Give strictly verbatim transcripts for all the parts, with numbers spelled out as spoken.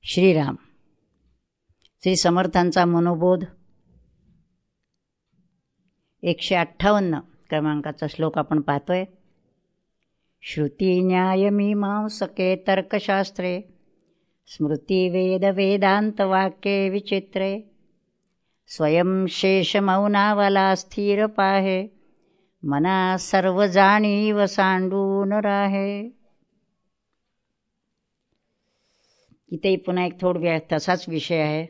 श्रीराम. श्री समर्थांचा मनोबोध एकशे अठ्ठावन्न क्रमांकाचा श्लोक आपण पाहतोय. श्रुती न्याय मीमांसके तर्कशास्त्रे स्मृती वेद वेदांत वाक्ये विचित्रे स्वयं शेष मौनावला स्थिर पाहे मना सर्व जाणीव सांडून राहे. इथेही पुन्हा एक थोड वेळ तसाच विषय आहे.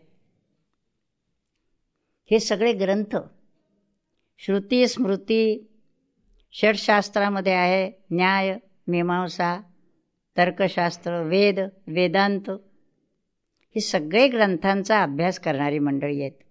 हे सगळे ग्रंथ श्रुती स्मृती षटशास्त्रामध्ये आहे. न्याय मीमांसा तर्कशास्त्र वेद वेदांत हे सगळे ग्रंथांचा अभ्यास करणारी मंडळी आहेत.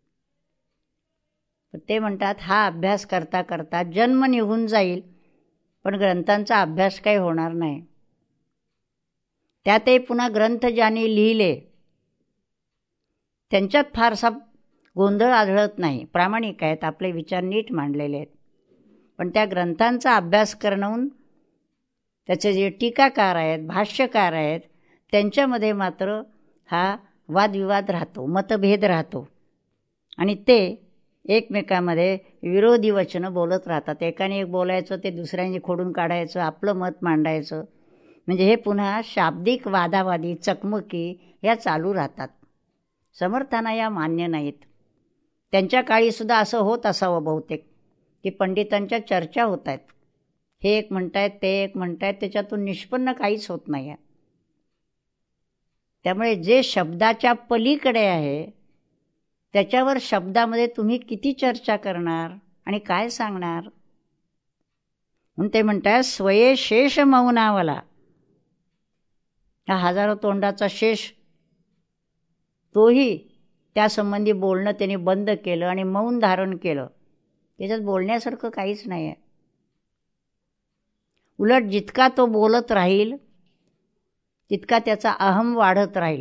ते म्हणतात हा अभ्यास करता करता जन्म निघून जाईल पण ग्रंथांचा अभ्यास काही होणार नाही. त्यातही पुन्हा ग्रंथ ज्यांनी लिहिले त्यांच्यात फारसा गोंधळ आढळत नाही. प्रामाणिक आहेत, आपले विचार नीट मांडलेले आहेत. पण त्या ग्रंथांचा अभ्यास करून त्याचे जे टीकाकार आहेत भाष्यकार आहेत त्यांच्यामध्ये मात्र हा वादविवाद राहतो, मतभेद राहतो आणि ते एकमेकांमध्ये विरोधी वचनं बोलत राहतात. एकाने एक बोलायचं ते दुसऱ्याने खोडून काढायचं, आपलं मत मांडायचं. म्हणजे हे पुन्हा शाब्दिक वादावादी चकमकी या चालू राहतात. समर्थांना या मान्य नाहीत. त्यांच्या काळीसुद्धा असं होत असावं बहुतेक की पंडितांच्या चर्चा होत आहेत. हे एक म्हणतायत ते एक म्हणतायत, त्याच्यातून निष्पन्न काहीच होत नाही आहे. त्यामुळे जे शब्दाच्या पलीकडे आहे त्याच्यावर शब्दामध्ये तुम्ही किती चर्चा करणार आणि काय सांगणार. म्हणून ते म्हणतात स्वये शेष मौनावला. हा हजारो तोंडाचा शेष तोही त्यासंबंधी बोलणं त्यांनी बंद केलं आणि मौन धारण केलं. त्याच्यात बोलण्यासारखं काहीच नाही आहे. उलट जितका तो बोलत राहील तितका त्याचा अहम वाढत राहील,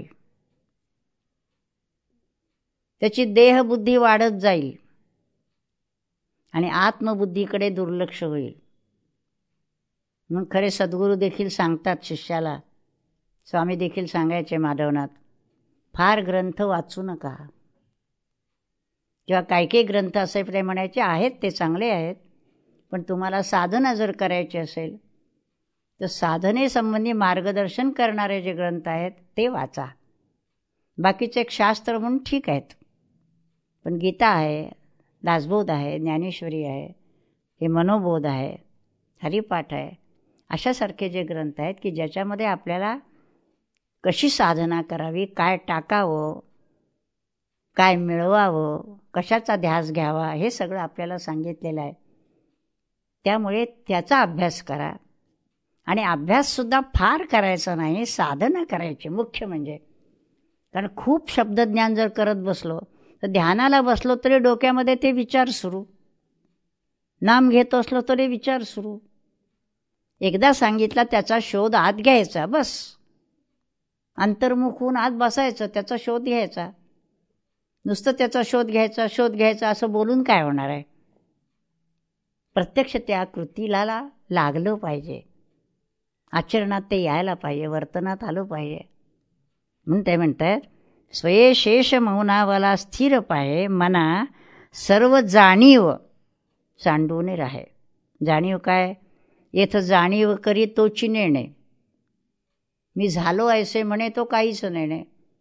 त्याची देहबुद्धी वाढत जाईल आणि आत्मबुद्धीकडे दुर्लक्ष होईल. मग खरे सद्गुरू देखील सांगतात शिष्याला, स्वामी देखील सांगायचे माधवनाथ, फार ग्रंथ वाचू नका. किंवा काही काही ग्रंथ असे ते म्हणायचे आहेत ते चांगले आहेत, पण तुम्हाला साधना जर करायची असेल तर साधनेसंबंधी मार्गदर्शन करणारे जे ग्रंथ आहेत ते वाचा. बाकीचे एक शास्त्र म्हणून ठीक आहेत, पण गीता आहे, दासबोध आहे, ज्ञानेश्वरी आहे, हे मनोबोध आहे, हरिपाठ आहे, अशासारखे जे ग्रंथ आहेत की ज्याच्यामध्ये आपल्याला कशी साधना करावी, काय टाकावं, काय मिळवावं, कशाचा ध्यास घ्यावा, हे सगळं आपल्याला सांगितलेलं आहे. त्यामुळे त्याचा अभ्यास करा. आणि अभ्याससुद्धा फार करायचा नाही, साधना करायची मुख्य म्हणजे. कारण खूप शब्दज्ञान जर करत बसलो तर ध्यानाला बसलो तरी डोक्यामध्ये ते विचार सुरू, नाम घेत असलो तरी विचार सुरू. एकदा सांगितला त्याचा शोध आत घ्यायचा, बस अंतर्मुख होऊन आत बसायचं, त्याचा शोध घ्यायचा. नुसतं त्याचा शोध घ्यायचा शोध घ्यायचा असं बोलून काय होणार आहे. प्रत्यक्ष त्या कृतीला लागलं पाहिजे, आचरणात ते यायला पाहिजे, वर्तनात आलं पाहिजे. म्हणून ते म्हणतात स्वये शेष मौनावला स्थिर पाहे मना सर्व जाणीव सांडून राहे. जाणीव काय, येथ जाणीव करी तोची नेणे. मी झालो ऐसे म्हणे तो काहीच नेणे.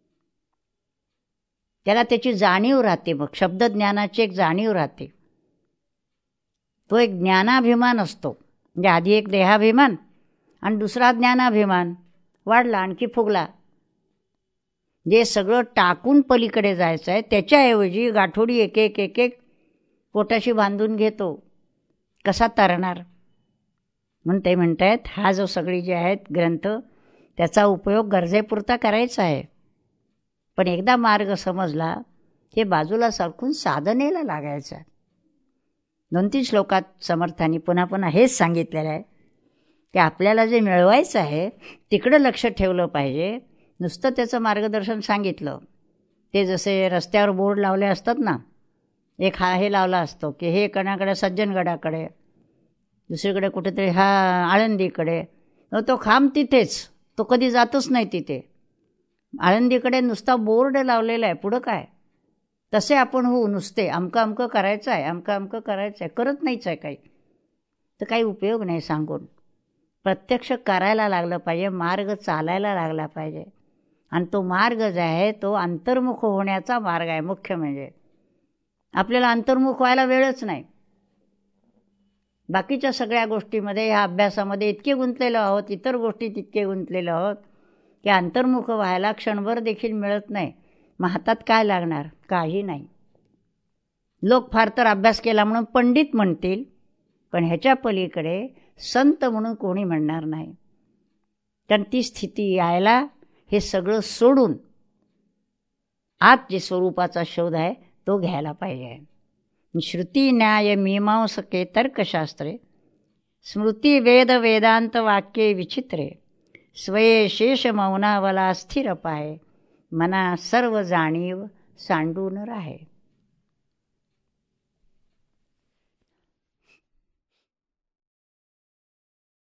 त्याला त्याची जाणीव राहते. मग शब्दज्ञानाची एक जाणीव राहते. तो एक ज्ञानाभिमान असतो. म्हणजे आधी एक देहाभिमान आणि दुसरा ज्ञानाभिमान वाढला, आणखी फुगला. जे सगळं टाकून पलीकडे जायचं आहे त्याच्याऐवजी गाठोडी एक एक एक एक पोटाशी बांधून घेतो, कसा तरणार. म्हणून ते म्हणतायत हा जो सगळी जे आहेत ग्रंथ त्याचा उपयोग गरजेपुरता करायचा आहे, पण एकदा मार्ग समजला हे बाजूला सरकून साधनेला लागायचं. दोन तीन श्लोकात समर्थांनी पुन्हा पुन्हा हेच सांगितलेलं आहे की आपल्याला जे मिळवायचं आहे तिकडं लक्ष ठेवलं पाहिजे. नुसतं त्याचं मार्गदर्शन सांगितलं, ते जसे रस्त्यावर बोर्ड लावले असतात ना, एक हा हे लावला असतो की हे कणाकडे सज्जनगडाकडे, दुसरीकडे कुठेतरी हा आळंदीकडे, तो खांब तिथेच, तो कधी जातच नाही तिथे. आळंदीकडे नुसता बोर्ड लावलेला आहे, पुढं काय? तसे आपण होऊ नुसते अमकं अमकं करायचं आहे, अमकं अमकं करायचं आहे, करत नाहीच आहे काही, तर काही उपयोग नाही सांगून. प्रत्यक्ष करायला लागलं पाहिजे, मार्ग चालायला लागला पाहिजे. आणि तो मार्ग जो आहे तो अंतर्मुख होण्याचा मार्ग आहे. मुख्य म्हणजे आपल्याला अंतर्मुख व्हायला वेळच नाही. बाकीच्या सगळ्या गोष्टीमध्ये, ह्या अभ्यासामध्ये इतके गुंतलेलो आहोत, इतर गोष्टी तितके गुंतलेलो आहोत की अंतर्मुख व्हायला क्षणभर देखील मिळत नाही. मग हातात काय लागणार? काही नाही. लोक फार तर अभ्यास केला म्हणून पंडित म्हणतील, पण ह्याच्या पलीकडे संत म्हणून कोणी म्हणणार नाही. कारण ती स्थिती यायला हे सगळं सोडून आत जे स्वरूपाचा शोध आहे तो घ्यायला पाहिजे. श्रुती न्याय मीमांसके तर्कशास्त्रे स्मृती वेद वेदांत वाक्ये विचित्रे स्वये शेष मौनावला स्थिर पाहे मना सर्व जाणीव सांडून राहे.